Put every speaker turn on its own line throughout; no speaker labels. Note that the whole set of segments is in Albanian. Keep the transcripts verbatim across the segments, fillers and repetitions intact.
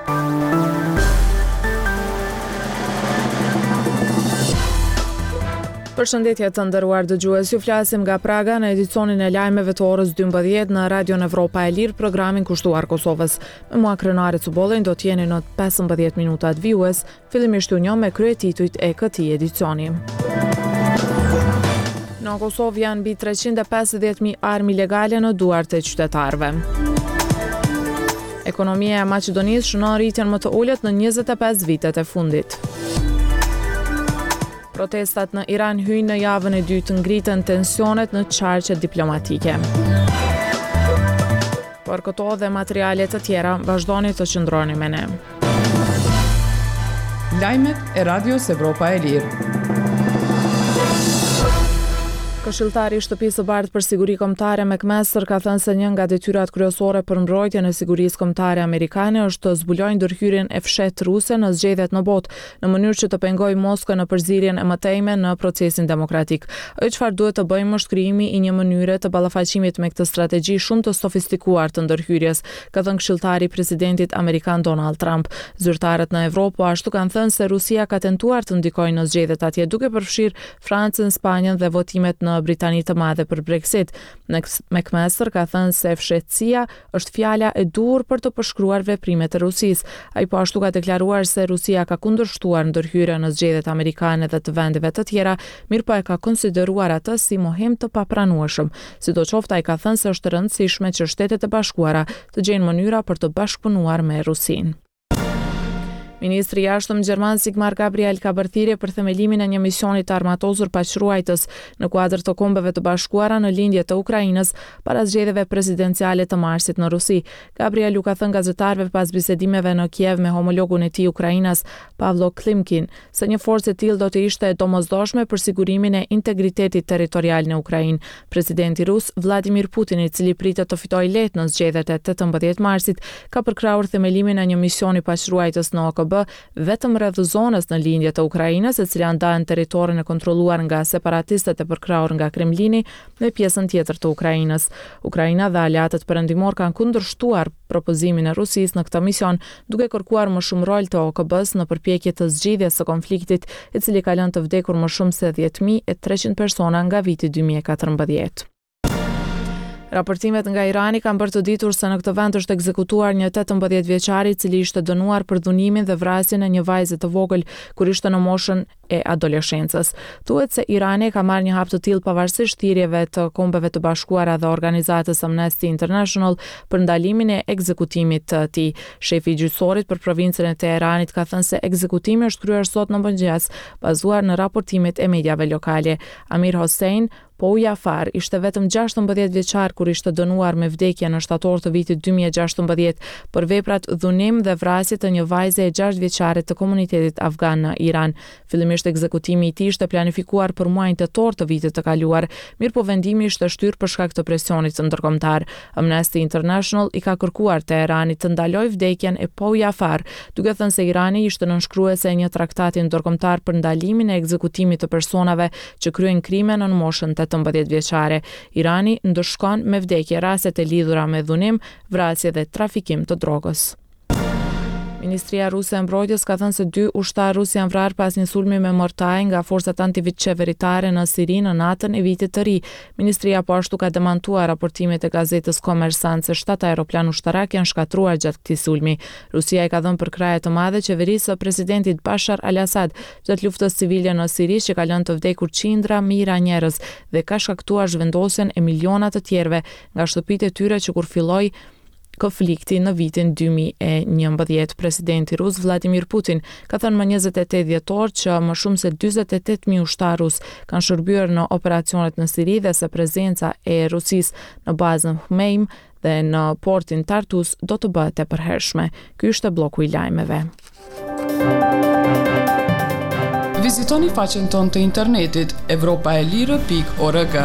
Përshëndetje të nderuar dëgjues, ju flasim nga Praga në edicionin e lajmeve të orës dymbëdhjetë në Radio Evropa e Lirë, programin kushtuar Kosovës. Me mua Krenare Cubollin do t'jeni në pesëmbëdhjetë minutat vijues, fillimisht ju njoh me kryetitujt e këtij edicioni. Në Kosovë janë mbi treqind e pesëdhjetë mijë armë ilegale në duart e qytetarëve. Ekonomia e Maqedonisë shënon rritjen më të ulët në njëzet e pesë vitet e fundit. Protestat në Iran hyjnë në javën e dytë, ngritën tensionet në qarqe diplomatike. Për këto dhe materiale të tjera, vazhdoni të qëndroni me ne.
Lajmet e Radios Evropa e Lirë.
Këshilltari i Shtëpisë së Bardhë për Siguri Kombëtare McMaster ka thënë se një nga detyrat kryesore për mbrojtjen e sigurisë kombëtare amerikane është të zbulojnë ndërhyrjen e fshehtë ruse në zgjedhjet në botë, në mënyrë që të pengojë Moskën në përzierjen e mëtejme në procesin demokratik. Ajo çfarë duhet të bëjmë është krijimi i një mënyre të ballafaqimit me këtë strategji shumë të sofistikuar të ndërhyrjes, ka thënë këshilltari i presidentit amerikan Donald Trump. Zyrtarët në Evropë po ashtu kanë thënë se Rusia ka tentuar të ndikojë në zgjedhjet atje, duke përfshirë Francën, Spanjën dhe votimet në Britani të Madhe për Brexit. McMaster ka thënë se fshehtësia është fjala e duhur për të përshkruar veprimet e Rusisë. Ai po ashtu ka deklaruar se Rusia ka kundërshtuar ndërhyrjen në zgjedhjet amerikane dhe të vendeve të tjera, mirëpo e ka konsideruar atë si mohim të papranueshëm. Sidoqoftë, ai ka thënë se është e rëndësishme që Shtetet e Bashkuara të gjejnë mënyra për të bashkëpunuar me Rusinë. Ministri i Jashtëm gjerman Sigmar Gabriel ka bërë thirrje për themelimin e një misioni të armatosur paqruajtës në kuadër të Kombeve të Bashkuara në lindje të Ukrainës para zgjedhjeve presidenciale të marsit në Rusi. Gabriel u ka thënë gazetarëve pas bisedimeve në Kiev me homologun e tij Ukrainas, Pavlo Klimkin, se një forcë e tillë do të ishte e domosdoshme për sigurimin e integritetit territorial në Ukrainë. Presidenti rus Vladimir Putin, i cili pritet të fitojë lehtë në zgjedhjet e tetëmbëdhjetë marsit, ka përkrahur themelimin e një misioni paqruajtës në O K B vetëm rreth zonës në lindje të Ukrainës, e cila ndan territorin e kontrolluar nga separatistët e përkrahur nga Kremlini me pjesën tjetër të Ukrainës. Ukraina dhe aleatët perëndimor kanë kundërshtuar propozimin e Rusisë në këtë mision, duke kërkuar më shumë rol të O K B-s në përpjekje të zgjidhjes së konfliktit, i cili ka lënë të vdekur më shumë se dhjetë mijë e treqind persona nga viti dy mijë e katërmbëdhjetë. Raportimet nga Irani kanë bërë të ditur se në këtë vend është ekzekutuar një tetëmbëdhjetë vjeçar i cili ishte dënuar për dhunimin dhe vrasjen e një vajze të vogël kur ishte në moshën e adoleshencës. Thuhet se Irani ka marrë një hap të tillë pavarësisht thirrjeve të Kombeve të Bashkuara dhe organizatës Amnesty International për ndalimin e ekzekutimit të tij. Shefi i gjyqësorit për provincën e Teheranit ka thënë se ekzekutimi është kryer sot në mëngjes, bazuar në raportimet e mediave lokale. Amir Hossein Po Jafar ishte vetëm gjashtëmbëdhjetë vjeçar kur ishte dënuar me vdekje në shtator të vitit dy mijë e gjashtëmbëdhjetë për veprat dhunim dhe vrasje të një vajze e gjashtë vjeçare të komunitetit afgan në Iran. Fillimisht ekzekutimi i tij ishte planifikuar për muajin tetor të vitit të kaluar, mirëpo vendimi ishte shtyrë për shkak të presionit ndërkombëtar. Amnesty International i ka kërkuar Teheranit të ndalojë vdekjen e Po Jafar, duke thënë se Irani ishte nënshkruese e një traktati ndërkombëtar për ndalimin e ekzekutimit të personave që kryejnë krime në moshën tetëmbëdhjetë vjeçare. Irani ndëshkon me vdekje rastet e lidhura me dhunim, vrasje dhe trafikim të drogës. Ministria ruse e mbrojtjes ka thënë se dy ushtarë rusë janë vrarë pas një sulmi me mortaj nga forcat antivitçeveritare në Siri në natën e vitit të ri. Ministria po ashtu ka demantuar raportimet e gazetës Kommersant se shtatë aeroplan ushtarak janë shkatruar gjatë këtij sulmi. Rusia i ka dhënë përkraje të madhe qeverisë së presidentit Bashar al-Assad gjatë luftës civile në Siri, që ka lënë të vdekur qindra mijëra njerëz dhe ka shkaktuar zhvendosjen e miliona të tjerëve nga shtëpitë e tyre që kur filloi konflikti në vitin dy mijë e njëmbëdhjetë. Presidenti rus Vladimir Putin ka thënë më njëzet e tetë dhjetor që më shumë se dyzet e tetë mijë ushtarë rus kanë shërbyer në operacionet në Siri dhe se prezenca e Rusisë në bazën Hmeim dhe në portin Tartus do të bëhet e përhershme. Ky është bloku i lajmeve.
Vizitoni faqen tonë të internetit evropa e lirë pikë org.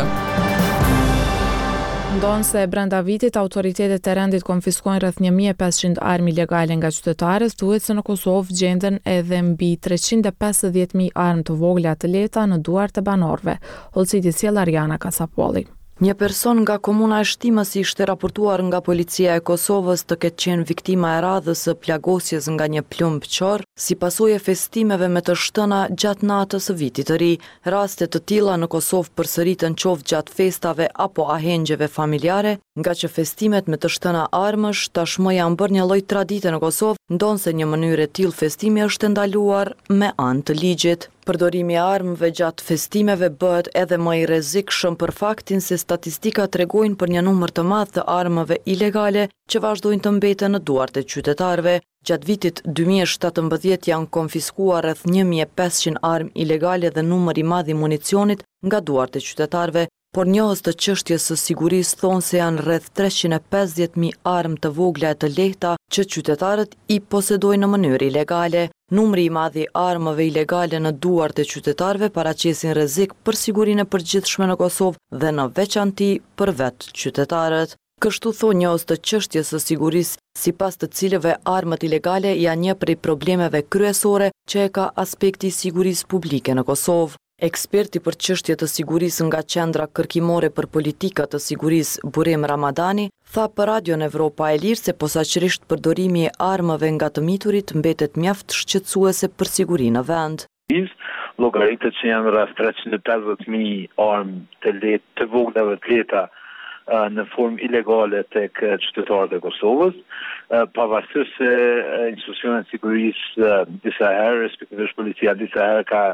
Ndonë se brenda vitit autoritetet e rendit konfiskojnë rreth një mijë e pesëqind armë ilegale nga qytetarët, thuhet se në Kosovë gjenden edhe mbi treqind e pesëdhjetë mijë armë të vogla të lehta në duart e banorëve. Hollësiti sjell Ariana Kasapolli.
Një person nga komuna e Shtimës ishte raportuar nga policia e Kosovës të ketë qenë viktima e radhës së plagosjes nga një plumb qor, si pasojë e festimeve me të shtëna gjatë natës së vitit të ri. Raste të tilla në Kosovë përsëriten qoftë gjatë festave apo ahengjeve familjare, nga që festimet me të shtëna armësh tashmë janë bërë një lloj tradite në Kosovë, ndonse një mënyrë e tillë festimi është ndaluar me anë të ligjit. Përdorimi i armëve gjatë festimeve bëhet edhe më i rrezikshëm për faktin se statistikat tregojnë për një numër të madh të armëve ilegale që vazhdojnë të mbeten në duart e qytetarëve. Gjatë vitit dy mijë e shtatëmbëdhjetë janë konfiskuar rreth një mijë e pesëqind armë ilegale dhe numër i madh i municionit nga duart e qytetarëve, por njohës të çështjes së sigurisë thonë se janë rreth treqind e pesëdhjetë mijë armë të vogla e të lehta që qytetarët i posedojnë në mënyrë ilegale. Numri i madh i armëve ilegale në duart e qytetarëve paraqesin rrezik për sigurinë e përgjithshme në Kosovë dhe në veçanti për vetë qytetarët. Kështu thonë njohës të çështjes së sigurisë, sipas të cilëve armët ilegale janë një prej problemeve kryesore që e ka aspekti i sigurisë publike në Kosovë. Eksperti për çështje të sigurisë nga Qendra Kërkimore për Politika të Sigurisë Burim Ramadani tha për Radion Evropa e Lirë se posaçërisht përdorimi i armëve nga të miturit mbetet mjaft shqetësuese për sigurinë në vend.
Llogaritet që janë rreth treqind e pesëdhjetë mijë armë të lehtë, të vogla dhe të lehta në formë ilegale tek qytetarët e Kosovës, pavarësisht se institucionet e sigurisë disa herë, respektivisht policia disa herë ka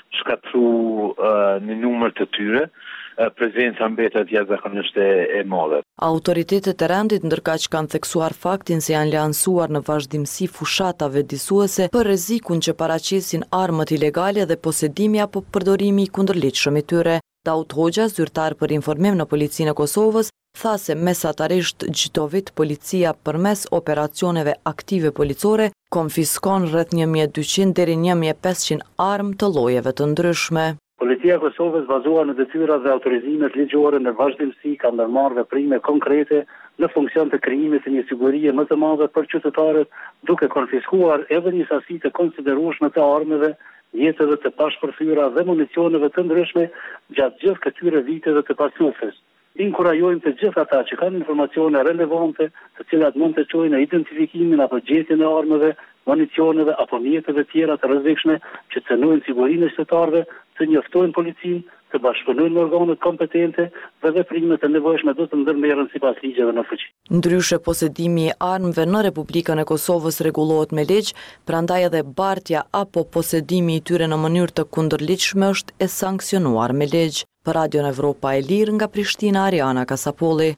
shkatru në numër të tyre, prezenca mbetet jashtëzakonisht e madhe.
Autoritetet e rendit ndërkaq kanë theksuar faktin se janë lansuar në vazhdimsi fushatave disuese për rrezikun që paraqesin armët ilegale dhe posedimi apo përdorimi i kundërligjshëm i tyre. Daud Hoxha, zyrtar për informim në Policinë e Kosovës, tha se mesatarisht çdo vit policia përmes operacioneve aktive policore konfiskon rreth një mijë e dyqind deri një mijë e pesëqind armë të llojeve të ndryshme.
Policia e Kosovës bazuar në detyrat dhe autorizimet ligjore në vazhdimsi ka ndërmarrë veprime konkrete në funksion të krijimit të një sigurie më të madhe për qytetarët, duke konfiskuar edhe një sasi të konsiderueshme të armëve, jetëve të pashpërthyera dhe municioneve të ndryshme gjatë gjithë këtyre viteve të pasufes. Inkurajojmë të gjithë ata që kanë informacione relevante, të cilat mund të çojnë në identifikimin apo gjetjen e armëve, municioneve apo mjeteve tjera të rrezikshme që cënojnë sigurinë e qytetarëve, të njoftojnë policinë, të bashkëpunojnë me organet kompetente dhe veprimet e nevojshme do të ndërmerren sipas ligjeve në fuqi.
Ndryshe posedimi i armëve në Republikën e Kosovës rregullohet me ligj, prandaj edhe bartja apo posedimi i tyre në mënyrë të kundërligjshme është e sankcionuar me ligj. Për Radion Evropa e Lirë nga Prishtina, Ariana Kasapolli.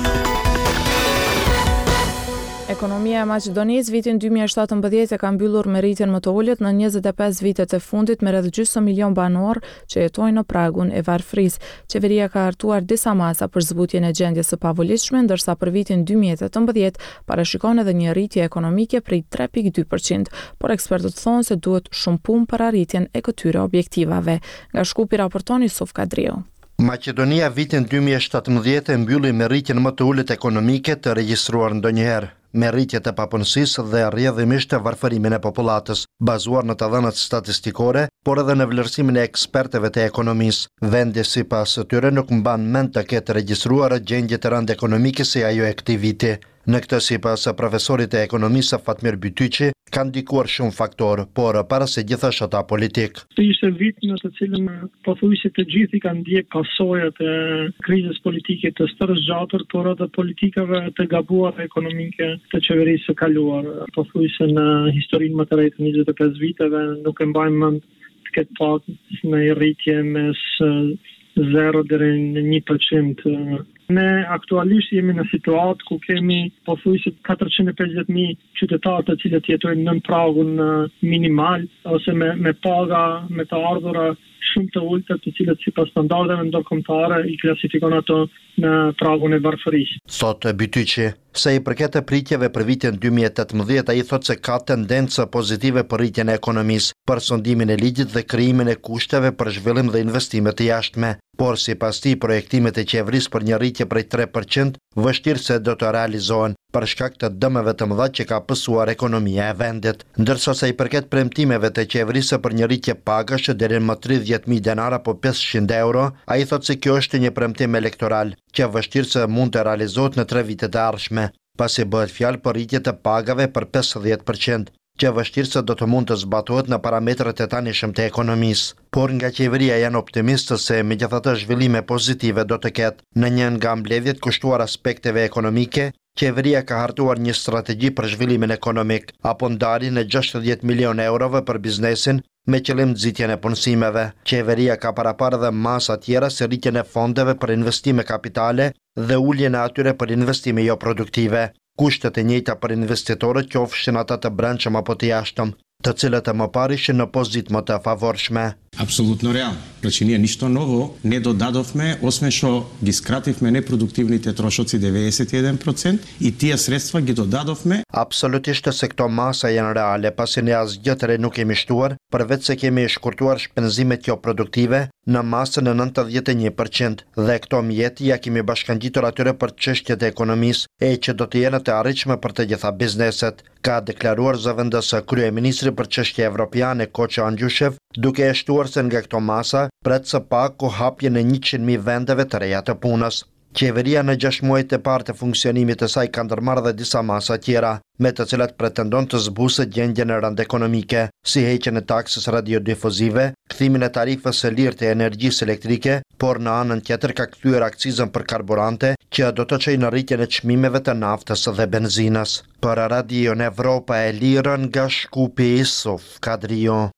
Ekonomia e Maqedonisë vitin dy mijë e shtatëmbëdhjetë e ka mbyllur me rritjen më të ulët në njëzet e pesë vitet e fundit me rreth gjysmë milion banor që jetojnë në pragun e varfërisë. Qeveria ka hartuar disa masa për zbutjen e gjendjes së pavolitshme, ndërsa për vitin dy mijë e tetëmbëdhjetë parashikon edhe një rritje ekonomike prej tre pikë dy përqind, por ekspertët thonë se duhet shumë punë për arritjen e këtyre objektivave. Nga Shkupi raporton Yusuf Kadriu.
Maqedonia vitin dy mijë e shtatëmbëdhjetë e mbylli me rritjen më të ulët ekonomike të regjistruar ndonjëherë, me rritje të papunësisë dhe rrjedhimisht të varfërimin e popullatës, bazuar në të dhënat statistikore, por edhe në vlerësimin e ekspertëve të ekonomisë. Vendi sipas tyre nuk mban mend të ketë regjistruar gjendje të rëndë ekonomike si ajo e këtij viti. Në këtë sipas profesorit e ekonomisë Fatmir Bytyqi, kanë ndikuar shumë faktorë, por para se gjithashtu ata politik.
Ishte vit në të cilën pothuajse të gjithë kanë ndjek pasojat e krizës politike të stërëzgjatur, por edhe politikave të gabuara ekonomike të qeverisë së kaluar. Pothuajse në historinë më të re të njëzet e pesë viteve nuk e mbajmë mend të ketë pasur në rritje mes zero deri në një përqind. Ne aktualisht jemi në situatë ku kemi pothuajse katërqind e pesëdhjetë mijë qytetarë të cilët jetojnë nën pragun minimal ose me me paga, me të ardhura shumë të ulta, të cilët sipas standardeve ndërkombëtare i klasifikon ato në pragun e varfërisë.
Thotë Bytyqi, sa i përket pritjeve për vitin dy mijë e tetëmbëdhjetë, ai thotë se ka tendencë pozitive për rritjen e ekonomisë, për sondimin e ligjit dhe krijimin e kushteve për zhvillim dhe investime të jashtme. Por sipas tij projektimet e qeverisë për një rritje prej tre përqind vështirë se do të realizohen. për shkak të dëmeve të mëdha që ka pësuar ekonomia e vendit. Ndërsa sa i përket premtimeve të qeverisë për një rritje pagash deri në tridhjetë mijë denar apo pesëqind euro, ai thotë se kjo është një premtim elektoral që vështirë se mund të realizohet në tre vitet e ardhshme, pasi bëhet fjalë për rritje të pagave për pesëdhjetë përqind, që vështirë se do të mund të zbatohet në parametrat e tanishëm të ekonomisë. Por nga qeveria janë optimistë se megjithatë zhvillime pozitive do të ketë në një nga mbledhjet kushtuar aspekteve ekonomike. Qeveria ka hartuar një strategji për zhvillimin ekonomik, apo ndarjen e gjashtëdhjetë milionë eurove për biznesin me qëllim nxitjen e punësimeve. Qeveria ka paraparë edhe masa tjera si rritjen e fondeve për investime kapitale dhe uljen e atyre për investime jo produktive. Kushtet e njëjta për investitorët qofshin ata të brendshëm apo të jashtëm, të cilët e më parë ishin në pozitë më të favorshme.
Apsolutno realno. Znači nije ništa novo, ne dodadofme, osme što gi skrativme neproduktivните трошоци devedeset i jedan procent i tija sredstva gi dodadofme.
Absolutisht se këto masa janë reale, pasi ne asgjë të re nuk kemi shtuar, përveç se kemi shkurtuar shpenzimet jo produktive në masën e nëntëdhjetë e një përqind dhe këto mjeti ja kemi bashkangjitur atyre për çështjet e ekonomisë e që do të jenë të arritshme për të gjitha bizneset, ka deklaruar zëvendës kryeministri për çështje evropiane Koço Angjushev, duke e shtuar se nga këto masa pret së paku hapje në njëqind mijë vendeve të reja të punës. Qeveria në gjashtë muajt e parë të funksionimit të saj ka ndërmarrë dhe disa masa tjera, me të cilat pretendon të zbusë gjendjen e rënd ekonomike, si heqjen e taksës radiodifuzive, kthimin e tarifës së lirë të energjisë elektrike, por në anën tjetër ka kthyer akcizën për karburante, që do të çojë në rritjen e çmimeve të naftës dhe benzinës. Për Radio Evropa e Lirë nga Shkupi Isuf Kadrio.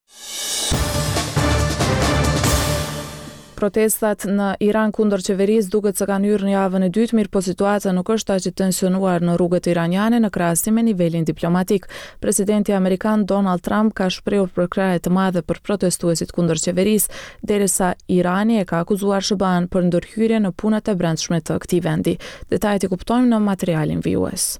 Protestat në Iran kundër qeverisë duket se kanë hyrë në javën e dytë, mirë po situata nuk është aq e tensionuar në rrugët iraniane në krahasim me nivelin diplomatik. Presidenti amerikan Donald Trump ka shprehur përkraje të madhe për protestuesit kundër qeverisë, derisa Irani e ka akuzuar S B A-n për ndërhyrje në punët e brendshme të këtij vendi. Detajet i kuptojmë në materialin vijues.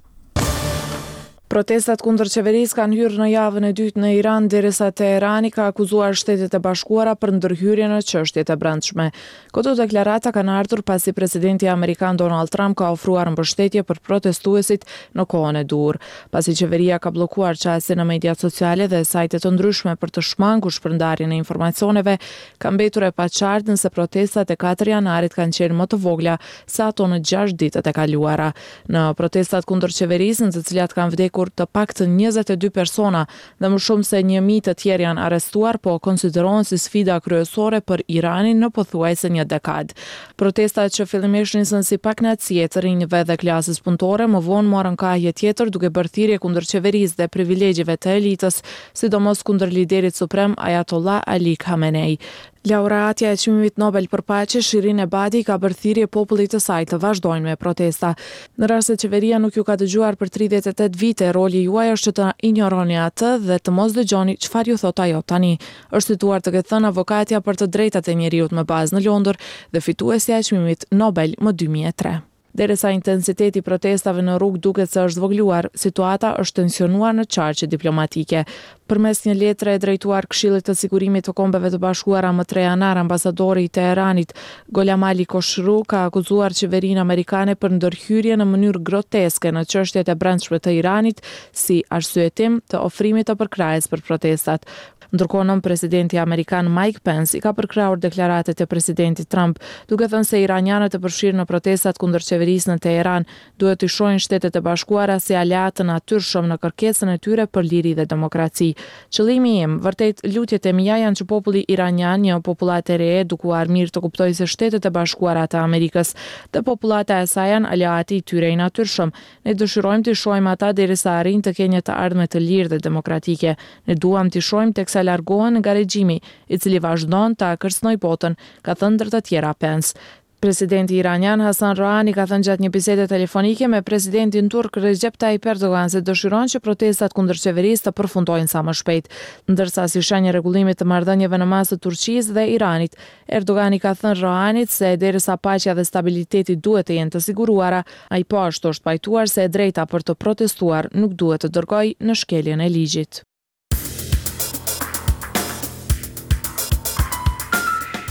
Protestat kundër qeverisë kanë hyrë në javën e dytë në Iran, derisa Teherani ka akuzuar Shtetet e Bashkuara për ndërhyrje në çështjet e brendshme. Këto deklarata kanë ardhur pasi presidenti amerikan Donald Trump ka ofruar mbështetje për protestuesit në kohën e dur. Pasi qeveria ka bllokuar çastin në mediat sociale dhe sajte të ndryshme për të shmangur shpërndarjen e informacioneve, ka mbetur e paqartë nëse protestat e katër janarit kanë qenë më të vogla se ato në gjashtë ditët e kaluara. Në protestat kundër qeverisë, në të cilat kanë vdekur të paktën njëzet e dy persona dhe më shumë se një mijë të tjerë janë arrestuar, po konsiderohen si sfida kryesore për Iranin në pothuajse një dekadë. Protestat që fillimisht nisën si pakënaqësie të rinjve dhe klasës punëtore, më vonë morën kahje tjetër duke bërë thirrje kundër qeverisë dhe privilegjive të elitës, sidomos kundër liderit suprem Ayatollah Ali Khamenei. Laureatja e çmimit Nobel për paqe Shirin Ebadi ka bërë thirrje popullit të saj të vazhdojnë me protesta. Në rast se qeveria nuk ju ka dëgjuar për tridhjetë e tetë vite, roli juaj është të injoroni atë dhe të mos dëgjoni çfarë ju thot ajo tani, është situar të ketë thënë avokatja për të drejtat e njerëzit me bazë në Londër dhe fituesja e çmimit Nobel më dy mijë e tre. Derisa intensiteti i protestave në rrugë duket se është zvogluar, situata është tensionuar në çarqe diplomatike. Përmes një letre e drejtuar Këshillit të Sigurimit të Kombeve të Bashkuara më tre janar, ambasadori i Teheranit, Gholam Ali Khoshru, ka akuzuar qeverinë amerikane për ndërhyrje në mënyrë groteske në çështjet e brendshme të Iranit si arsyetim të ofrimit të përkrahjes për protestat. Ndërkohë nën presidenti amerikan Mike Pence i ka përkrahur deklaratat e presidentit Trump, duke thënë se iranianët e përfshirë në protestat kundër qeverisë në Teheran duhet të shohin Shtetet e Bashkuara si aleat të natyrshëm në kërkesën e tyre për liri dhe demokraci. Qëllimi im, vërtet lutjet e mia janë që populli iranian, një popullat e re, edukuar mirë të kuptojë se Shtetet e Bashkuara të Amerikës dhe popullata e saj janë aleati i tyre i natyrshëm. Ne dëshirojmë të shohim ata derisa arrin të kenë një të ardhme të lirë dhe demokratike. Ne duam të shohim tek largohen nga regjimi, i cili vazhdon ta kërcënojë botën, ka thënë ndër të tjera Pence. Presidenti iranian Hasan Rouhani ka thënë gjatë një bisede telefonike me presidentin turk Recep Tayyip Erdogan se dëshiron që protestat kundër qeverisë të përfundojnë sa më shpejt, ndërsa si shenjë rregullimit të marrëdhënieve në mes të Turqisë dhe Iranit, Erdogani ka thënë Rouhanit se derisa paqja dhe stabiliteti duhet të jenë të siguruara, ai po ashtu është pajtuar se e drejta për të protestuar nuk duhet të dërgojë në shkeljen e ligjit.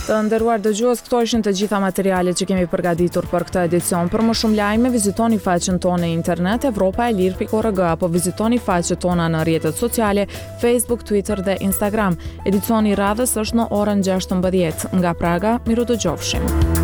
Të nderuar dëgjues, këto ishin të gjitha materialet që kemi përgatitur për këtë edicion. Për më shumë lajme, vizitoni faqen tonë në internet evropa e lirë pikë org apo vizitoni faqet tona në rrjetet sociale, Facebook, Twitter dhe Instagram. Edicioni i radhës është në orën gjashtëmbëdhjetë. Nga Praga, miru dëgjofshim.